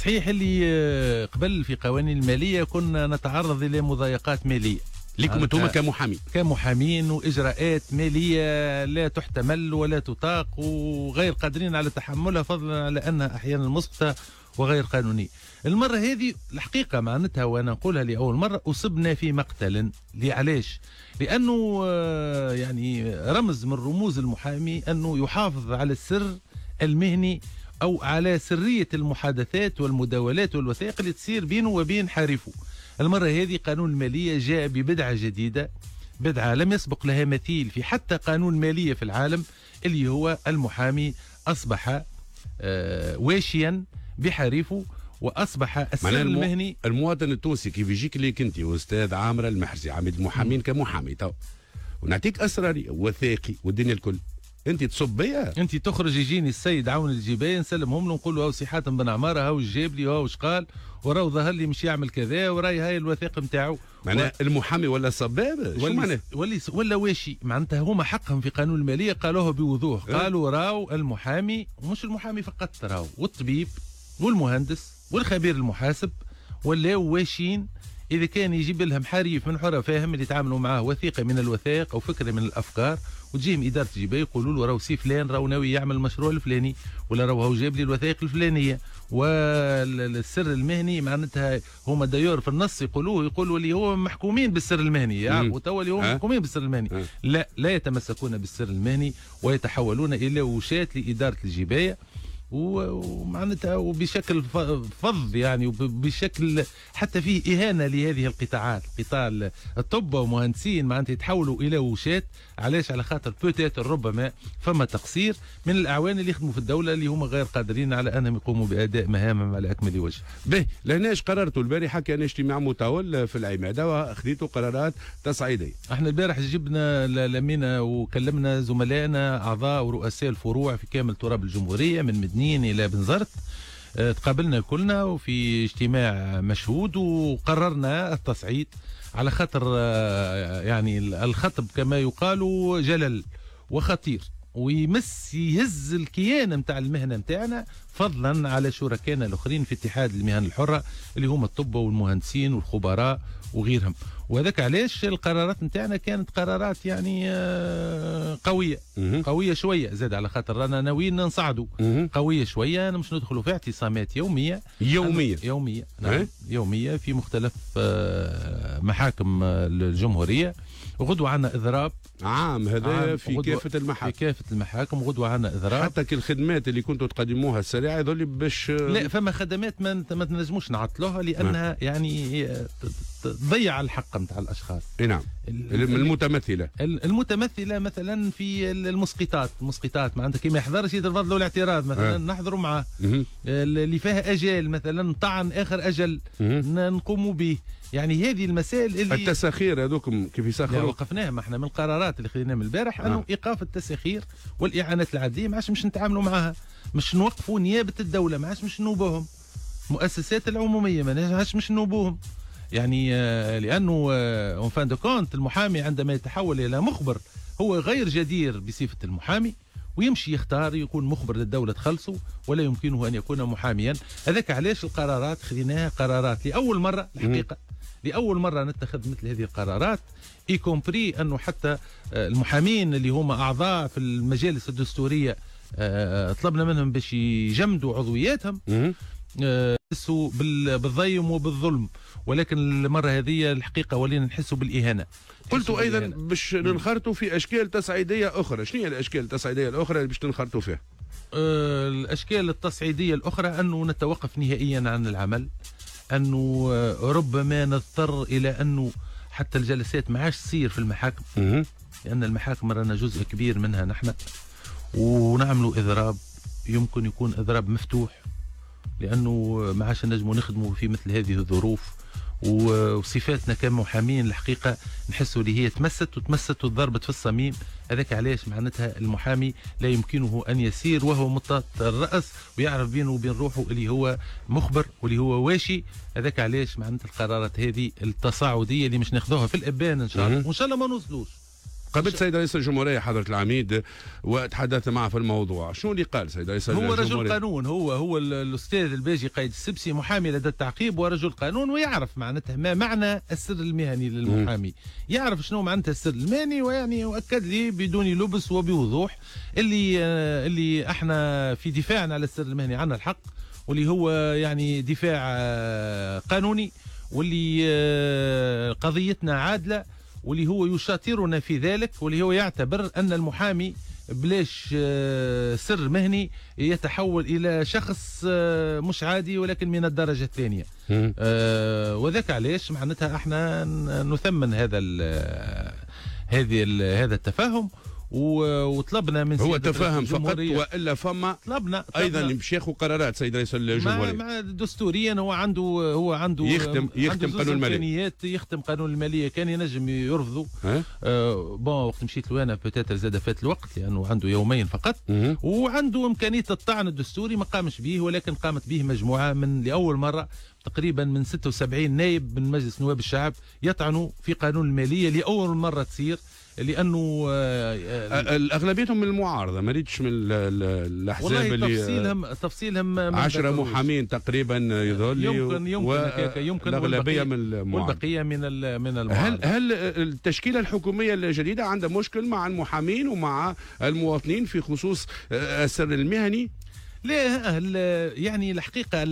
صحيح اللي قبل في قوانين الماليه كنا نتعرض الى مضايقات ماليه لكم انتم كمحامين واجراءات ماليه لا تحتمل ولا تطاق وغير قادرين على تحملها، فضلا على انها احيانا مسقطه وغير قانونيه. المره هذه الحقيقه معناتها وانا نقولها لاول مره اصبنا في مقتل. علاش؟ لانه يعني رمز من رموز المحامي انه يحافظ على السر المهني او على سريه المحادثات والمداولات والوثائق اللي تصير بينه وبين حارفه. المرة هذه قانون المالية جاء ببدعة جديدة، بدعة لم يسبق لها مثيل في حتى قانون مالية في العالم، اللي هو المحامي أصبح واشيا بحريفه وأصبح السر المهني. المواطن التونسي كيف يجيك ليك أنت وأستاذ عامر المحرزي عميد المحامين كمحامي تو ونعطيك أسراري وثائقي والدنيا الكل، انت تصب بيا، انت تخرج يجيني السيد عون الجباية نسلمهم له نقول له سي حاتم بن عماره هاو جاب لي هاو قال وراه ظهر لي مش يعمل كذا وراي هاي الوثائق نتاعو. معناها المحامي ولا صباب شو معناه؟ ولا واشي معناتها هما حقهم في قانون الماليه قالوها بوضوح، قالوا راو المحامي ومش المحامي فقط، راو والطبيب والمهندس والخبير المحاسب ولاو واشين إذا كان يجيب لهم حريف من حرفاهم اللي يتعاملوا معاه وثيقة من الوثائق أو فكرة من الأفكار وتجيهم إدارة الجباية يقولوا له راهو سي فلان راهو ناوي يعمل المشروع الفلاني ولا راهو هو جاب لي الوثائق الفلانية. والسر المهني معناتها هما دايور في النص يقولوا اللي هو محكومين بالسر المهني يعرفوا توا اللي هو محكومين بالسر المهني. لا يتمسكون بالسر المهني ويتحولون إلى وشاة لإدارة الجباية ومعناتها وبشكل فظ يعني وبشكل حتى فيه إهانة لهذه القطاعات، قطاع الطب ومهندسين معناتها يتحولوا إلى وشات. علاش؟ على خاطر بوتيت ربما فما تقصير من الأعوان اللي يخدموا في الدولة اللي هم غير قادرين على أنهم يقوموا بأداء مهامهم على أكمل وجه. به لهناش قررتوا البارحة كان اجتماع مطول في العمادة وأخذتوا قرارات تصعيدية. احنا البارح جبنا لمينا وكلمنا زملائنا أعضاء ورؤساء الفروع في كامل تراب الجمهورية من مدنين إلى بنزرت. تقابلنا كلنا وفي اجتماع مشهود وقررنا التصعيد على خاطر يعني الخطب كما يقال جلل وخطير يهز الكيان نتاع المهنه نتاعنا، فضلا على شركائنا الاخرين في اتحاد المهن الحره اللي هم الطب والمهندسين والخبراء وغيرهم. وهذاك علاش القرارات نتاعنا كانت قرارات يعني قويه شويه زاد، على خاطر رانا ناويين نصعدوا قويه شويه، مش ندخلوا في اعتصامات يوميه نعم يوميه في مختلف محاكم الجمهوريه. وغدوه عنا اضراب عام هذا في كافة المحاكم، في كافة المحاكم وغدوة عنا إضراب. حتى كل الخدمات اللي كنتوا تقدموها السريعة يظل باش لا فما خدمات ما تنجموش نعطلوها لأنها يعني تضيع الحق نتاع الأشخاص. نعم المتمثلة مثلا في المسقطات معناتها كي ما يحضرش يترفض له الاعتراض مثلا نحضروا معاه. اللي فيها أجل مثلا طعن آخر أجل نقوموا به. يعني هذه المسائل اللي التساخير هذوكم كيف يسخروا وقفناها احنا من القرارات اللي خذيناها من البارح انه ايقاف التساخير والاعانات العاديه ما عادش مش نتعاملوا معها، مش نوقفوا نيابه الدوله، ما عادش مش نوبوهم مؤسسات العموميه ما عادش مش نوبوهم. يعني لانه اون فان دو كونت المحامي عندما يتحول الى مخبر هو غير جدير بصفه المحامي ويمشي يختار يكون مخبر للدولة تخلصه ولا يمكنه أن يكون محاميا. هذاك علاش القرارات خذيناها قرارات لأول مرة الحقيقة لأول مرة نتخذ مثل هذه القرارات إيكومبري أنه حتى المحامين اللي هم أعضاء في المجالس الدستورية طلبنا منهم باش يجمدوا عضوياتهم نحسوا بالضيم وبالظلم، ولكن المرة هذه الحقيقة ولينا نحسوا بالإهانة. قلتوا أيضا باش ننخرطوا في أشكال تصعيدية أخرى، شنو هي الأشكال التصعيدية الأخرى اللي باش تنخرطوا فيها؟ الأشكال التصعيدية الأخرى أنه نتوقف نهائيا عن العمل، أنه ربما نضطر إلى أنه حتى الجلسات ما عادش تصير في المحاكم لأن المحاكم رانا جزء كبير منها نحن، ونعملوا إضراب يمكن يكون إضراب مفتوح لأنه ما عادش نجموا نخدموا في مثل هذه الظروف. وصفاتنا كمحامين الحقيقة نحسوا اللي هي تمست وضربت في الصميم. هذاك علاش معناتها المحامي لا يمكنه أن يسير وهو مطاط الرأس ويعرف بينه وبين روحه اللي هو مخبر واللي هو واشي. هذاك علاش معناتها القرارات هذه التصاعدية اللي مش ناخذوها في الأبان إن شاء الله وإن شاء الله ما نوصلوش قابلت سيد رئيس الجمهورية حضرة العميد وتحدثت معه في الموضوع، شنو اللي قال سيد رئيس الجمهورية؟ هو رجل قانون، هو الأستاذ الباجي قايد السبسي محامي لدى التعقيب ورجل قانون، ويعرف معناتها ما معنى السر المهني للمحامي، يعرف شنو معناتها السر المهني، ويعني وأكد لي بدون لبس وبوضوح اللي احنا في دفاعنا على السر المهني عنا الحق، واللي هو يعني دفاع قانوني، واللي قضيتنا عادلة، واللي هو يشاطرنا في ذلك، واللي هو يعتبر أن المحامي بلاش سر مهني يتحول إلى شخص مش عادي ولكن من الدرجة الثانية. وذاك علاش معناتها احنا نثمن هذا التفاهم، وطلبنا من هو تفاهم فقط والا فما طلبنا ايضا باش ياخذ قرارات سيد رئيس الجمهوريه مع دستوريا. هو عنده يختم قانون الماليه، يختم قانون الماليه، كان ينجم يرفضه. بون وقت مشيت له انا بوتيتر زاد فات الوقت لانه عنده يومين فقط، وعنده امكانيه الطعن الدستوري ما قامش به، ولكن قامت به مجموعه لاول مره تقريبا من 76 نائب من مجلس نواب الشعب يطعنوا في قانون الماليه لاول مره تصير، لانه اغلبيتهم من المعارضه، ما ريتش من الاحزاب اللي تفصيلهم 10 محامين تقريبا يظهر لي، يمكن الاغلبيه من المعارضه والبقيه من المعارضه. هل التشكيله الحكوميه الجديده عندها مشكل مع المحامين ومع المواطنين في خصوص السر المهني؟ لا يعني الحقيقه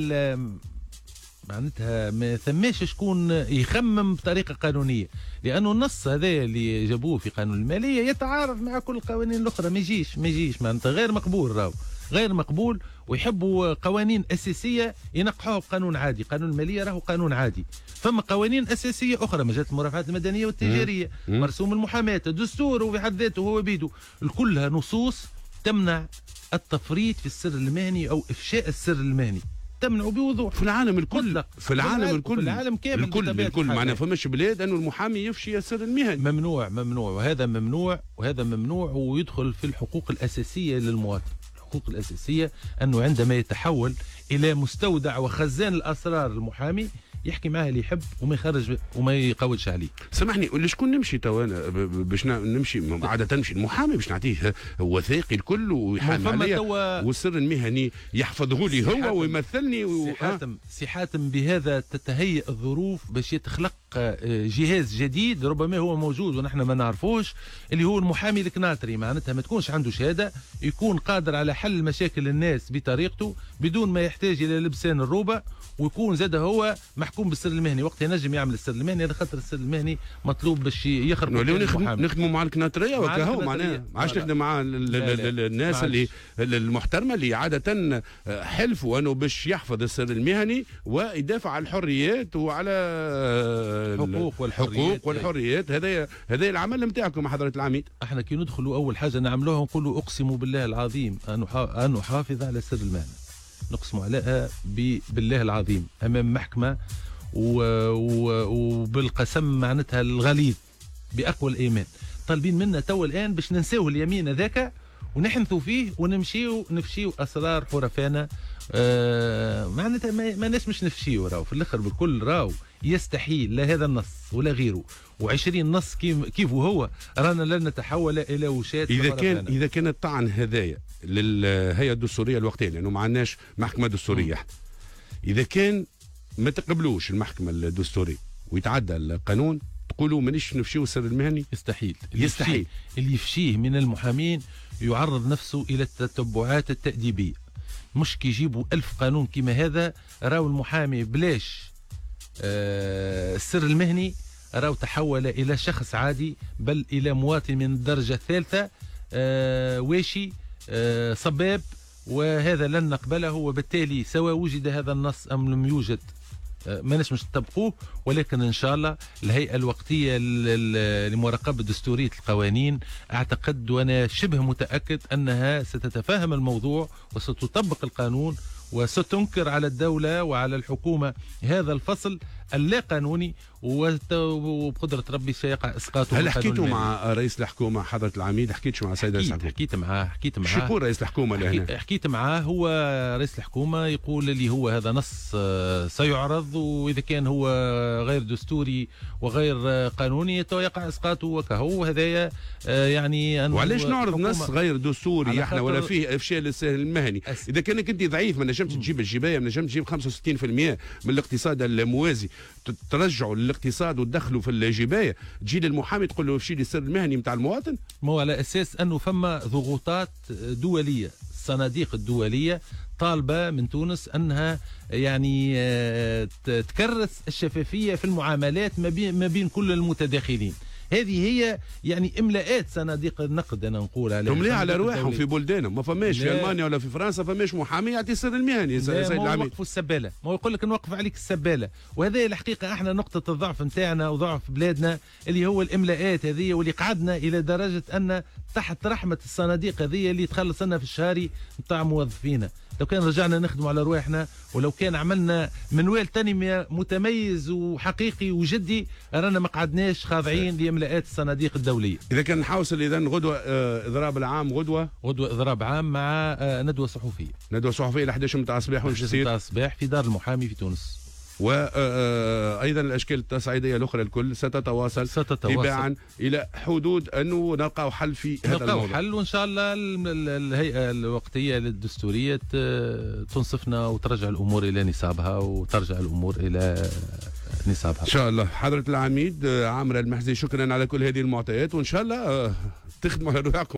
معناتها ما ثماش شكون يخمم بطريقه قانونيه، لانه النص هذا اللي جابوه في قانون الماليه يتعارض مع كل القوانين الاخرى، ما يجيش معناتها غير مقبول، راهو غير مقبول، ويحبوا قوانين اساسيه ينقحوها بقانون عادي. قانون الماليه راهو قانون عادي، فما قوانين اساسيه اخرى، مجال المرافعات المدنيه والتجاريه، مرسوم المحاماه، الدستور وفي حد ذاته هو بيده، كلها نصوص تمنع التفريط في السر المهني او افشاء السر المهني، تمنعوا بوضوح في العالم الكل، في العالم كامل، الكل معناها فماش بلاد انه المحامي يفشي السر المهني. ممنوع وهذا ممنوع ويدخل في الحقوق الاساسيه للمواطن. الحقوق الاساسيه انه عندما يتحول الى مستودع وخزان الاسرار المحامي يحكي معاه اللي يحب وما يخرج وما يقودش عليه. سامحني، لشكون نمشي تو انا باش نمشي عاده نمشي المحامي باش نعطيه وثائقي الكل ويحامي عليا، والسر المهني يحفظه لي هو ويمثلني سي حاتم بهذا تتهيأ الظروف باش يتخلق جهاز جديد ربما هو موجود ونحن ما نعرفوش، اللي هو المحامي الكناطري، معناتها ما تكونش عنده شهاده، يكون قادر على حل مشاكل الناس بطريقته بدون ما يحتاج الى لبسان الروبه، ويكون زاد هو محكوم بالسر المهني، وقت ينجم يعمل السر المهني على خاطر السر المهني مطلوب باش يخرج. نخدموا مع الكناطريه وكهو معناها ما عادش نخدم مع الناس اللي المحترمه اللي عاده حلفوا انه باش يحفظ السر المهني ويدافع على الحريات وعلى الحقوق والحريات. هذا العمل نتاعكم حضره العميد. احنا كي ندخلوا اول حاجه نعملوها نقولوا اقسم بالله العظيم ان احافظ على السر المهني، نقسم عليها بالله العظيم امام محكمه وبالقسم معناتها الغليظ باقوى الايمان. طالبين منا تو الان باش ننساو اليمين هذاك ونحنثوا فيه ونمشيو نفشيو اسرار حرفانا. معناتها ما ناس مش نفشيو، راهو في الاخر بالكل راهو يستحيل لا هذا النص ولا غيره و20 نص كيف وهو رانا لن نتحول الى وشاة. اذا كان الطعن هذايا للهيئه الدستوريه الوقتيه، لانه ما عندناش محكمه دستوريه، اذا كان ما تقبلوش المحكمه الدستوريه ويتعدى القانون تقولوا مانيش نفشيو السر المهني؟ يستحيل. اللي يفشيه من المحامين يعرض نفسه الى التتبعات التأديبيه، مش كي يجيبوا 1000 قانون كما هذا. راهو المحامي بلاش السر المهني راهو تحول الى شخص عادي، بل الى مواطن من الدرجه الثالثه، واشي صباب، وهذا لن نقبله. وبالتالي سواء وجد هذا النص ام لم يوجد ما مش نطبقوه، ولكن ان شاء الله الهيئه الوقتيه لمراقبه دستوريه القوانين اعتقد وانا شبه متاكد انها ستتفهم الموضوع وستطبق القانون وستنكر على الدوله وعلى الحكومه هذا الفصل اللا قانوني وبقدره ربي سيقع اسقاطه. هل حكيتوا مع رئيس الحكومه حضره العميد؟ حكيتش مع سيد رئيس الحكومه؟ حكيت معاه. شو يقول رئيس الحكومه لهنا؟ حكيت معاه. هو رئيس الحكومه يقول لي هو هذا نص سيعرض، واذا كان هو غير دستوري وغير قانوني يقع اسقاطه وكهو. هذايا يعني وعلاش نعرض نص غير دستوري احنا ولا فيه افشال السهل المهني؟ اذا كانك انت ضعيف ما نجمش تجيب الجبايه، ما نجمش تجيب 65% من الاقتصاد الموازي ترجعوا للاقتصاد وتدخلوا في الجبايه، تجي للمحامي تقول له افشي لي السر المهني نتاع المواطن؟ مو على اساس انه فما ضغوطات دوليه، الصناديق الدوليه طالبه من تونس انها يعني تكرس الشفافيه في المعاملات ما بين كل المتداخلين. هذه هي يعني املاءات صناديق النقد انا نقول عليها. تمليها على رواحهم في بلدانهم، ما فماش في المانيا ولا في فرنسا فماش محامي يعطي السر المهني. سيد العميد وقفوا السباله، ما يقول لك نوقف عليك السباله، وهذا الحقيقه احنا نقطه الضعف نتاعنا وضعف بلادنا اللي هو الاملاءات هذه، واللي قعدنا الى درجه ان تحت رحمه الصناديق هذه اللي تخلص لنا في الشهري نتاع موظفينا. لو كان رجعنا نخدموا على رواحنا ولو كان عملنا منوال تنمية متميز وحقيقي وجدي رانا ما قعدناش خاضعين لإملاءات الصناديق الدولية. إذا كان نحاول إذا غدوة إضراب العام، غدوة إضراب عام مع ندوة صحفية. ندوة صحفية ل 11 متاع الصباح وش يصير؟ متاع الصباح في دار المحامي في تونس. وايضا الاشكال التصعيديه الاخرى الكل ستتواصل تباعا الى حدود انه نلقاو حل في هذا الموضوع. نلقاو حل، وان شاء الله الهيئه الوقتيه للدستوريه تنصفنا وترجع الامور الى نصابها وترجع الامور الى نصابها ان شاء الله. حضره العميد عامر المحزي، شكرا على كل هذه المعطيات، وان شاء الله تخدموا على رواحكم.